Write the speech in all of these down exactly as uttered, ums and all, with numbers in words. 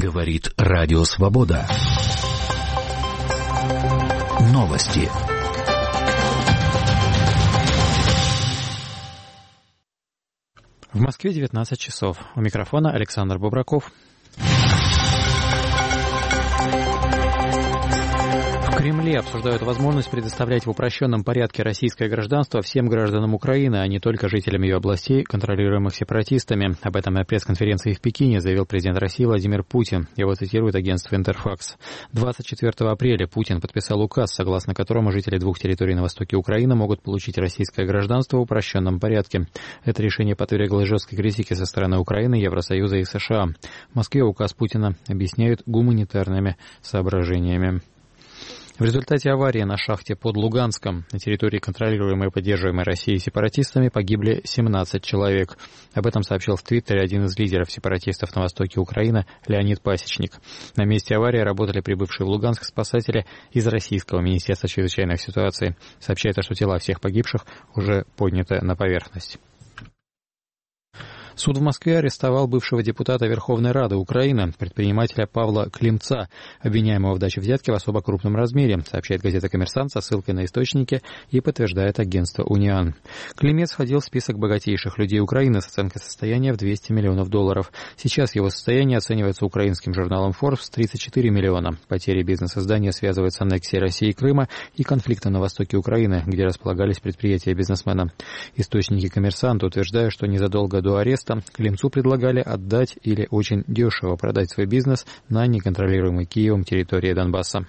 Говорит Радио Свобода. Новости. В Москве девятнадцать часов. У микрофона Александр Бубраков. В Кремле обсуждают возможность предоставлять в упрощенном порядке российское гражданство всем гражданам Украины, а не только жителям ее областей, контролируемых сепаратистами. Об этом на пресс-конференции в Пекине заявил президент России Владимир Путин. Его цитирует агентство «Интерфакс». двадцать четвёртого апреля Путин подписал указ, согласно которому жители двух территорий на востоке Украины могут получить российское гражданство в упрощенном порядке. Это решение подверглось жесткой критике со стороны Украины, Евросоюза и США. В Москве указ Путина объясняют гуманитарными соображениями. В результате аварии на шахте под Луганском на территории, контролируемой и поддерживаемой Россией сепаратистами, погибли семнадцать человек. Об этом сообщил в Твиттере один из лидеров сепаратистов на востоке Украины Леонид Пасечник. На месте аварии работали прибывшие в Луганск спасатели из Российского Министерства чрезвычайных ситуаций. Сообщается, что тела всех погибших уже подняты на поверхность. Суд в Москве арестовал бывшего депутата Верховной Рады Украины, предпринимателя Павла Климца, обвиняемого в даче взятки в особо крупном размере, сообщает газета «Коммерсант» со ссылкой на источники и подтверждает агентство «Униан». Климец входил в список богатейших людей Украины с оценкой состояния в двести миллионов долларов. Сейчас его состояние оценивается украинским журналом Forbes в тридцать четыре миллиона. Потери бизнес-издания связывают с аннексией России и Крыма и конфликтом на востоке Украины, где располагались предприятия бизнесмена. Источники «Коммерсанта» утверждают, что незадолго до ареста Климцу предлагали отдать или очень дешево продать свой бизнес на неконтролируемой Киевом территории Донбасса.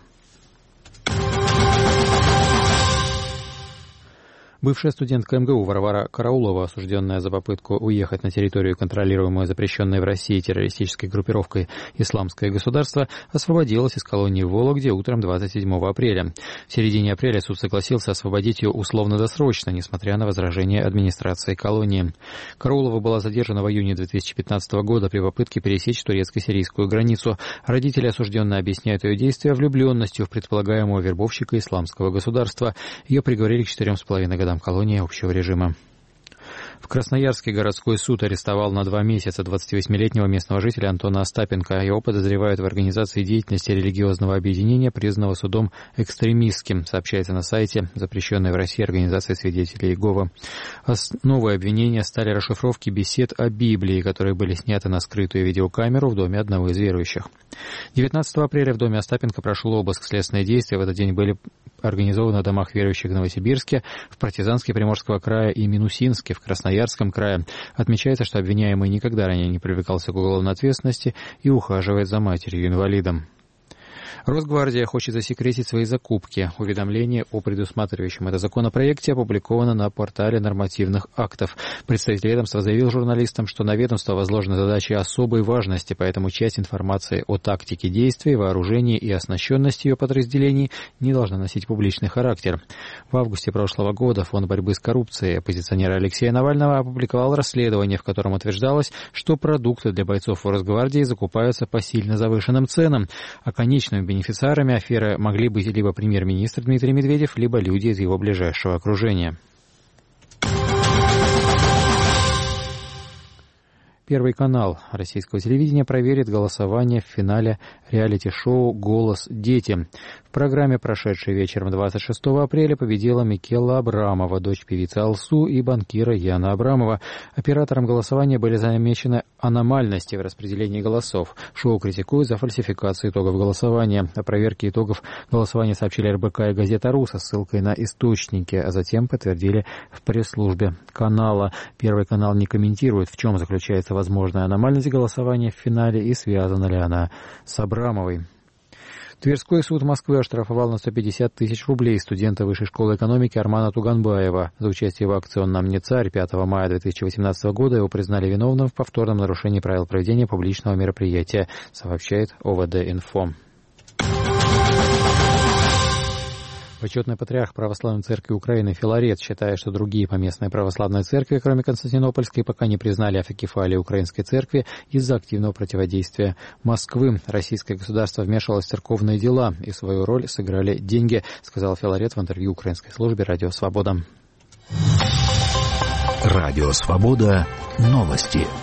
Бывшая студентка эм гэ у Варвара Караулова, осужденная за попытку уехать на территорию, контролируемую запрещенной в России террористической группировкой «Исламское государство», освободилась из колонии в Вологде утром двадцать седьмого апреля. В середине апреля суд согласился освободить ее условно-досрочно, несмотря на возражения администрации колонии. Караулова была задержана в июне две тысячи пятнадцатого года при попытке пересечь турецко-сирийскую границу. Родители осужденной объясняют ее действия влюбленностью в предполагаемого вербовщика «Исламского государства». Ее приговорили к четырем с половиной годам колонии общего режима. В Красноярске городской суд арестовал на два месяца двадцативосьмилетнего местного жителя Антона Остапенко. Его подозревают в организации деятельности религиозного объединения, признанного судом экстремистским, сообщается на сайте запрещенной в России организации свидетелей Иеговы. Новые обвинения стали расшифровки бесед о Библии, которые были сняты на скрытую видеокамеру в доме одного из верующих. девятнадцатого апреля в доме Остапенко прошел обыск. Следственные действия в этот день были организованы в домах верующих в Новосибирске, в Партизанске Приморского края и Минусинске в Красноярском крае. Отмечается, что обвиняемый никогда ранее не привлекался к уголовной ответственности и ухаживает за матерью-инвалидом. Росгвардия хочет засекретить свои закупки. Уведомление о предусматривающем это законопроекте опубликовано на портале нормативных актов. Представитель ведомства заявил журналистам, что на ведомство возложены задачи особой важности, поэтому часть информации о тактике действий, вооружении и оснащенности ее подразделений не должна носить публичный характер. В августе прошлого года Фонд борьбы с коррупцией оппозиционера Алексея Навального опубликовал расследование, в котором утверждалось, что продукты для бойцов Росгвардии закупаются по сильно завышенным ценам, а конечными бенефициарами аферы могли быть либо премьер-министр Дмитрий Медведев, либо люди из его ближайшего окружения. Первый канал российского телевидения проверит голосование в финале реалити-шоу «Голос дети». В программе, прошедшей вечером двадцать шестого апреля, победила Микелла Абрамова, дочь певицы Алсу и банкира Яна Абрамова. Оператором голосования были замечены аномальности в распределении голосов. Шоу критикуют за фальсификацию итогов голосования. О проверке итогов голосования сообщили эр бэ ка и газета «Ру» со ссылкой на источники, а затем подтвердили в пресс-службе канала. Первый канал не комментирует, в чем заключается возможная аномальность голосования в финале и связана ли она с Абрамовой. Тверской суд Москвы оштрафовал на сто пятьдесят тысяч рублей студента Высшей школы экономики Армана Туганбаева. За участие в акции «Он нам не царь» пятого мая две тысячи восемнадцатого года его признали виновным в повторном нарушении правил проведения публичного мероприятия, сообщает о вэ дэ инфо. Почетный патриарх Православной Церкви Украины Филарет считает, что другие поместные православные церкви, кроме Константинопольской, пока не признали автокефалию Украинской Церкви из-за активного противодействия Москвы. Российское государство вмешивалось в церковные дела, и свою роль сыграли деньги, сказал Филарет в интервью украинской службе «Радио Свобода». Радио Свобода. Новости.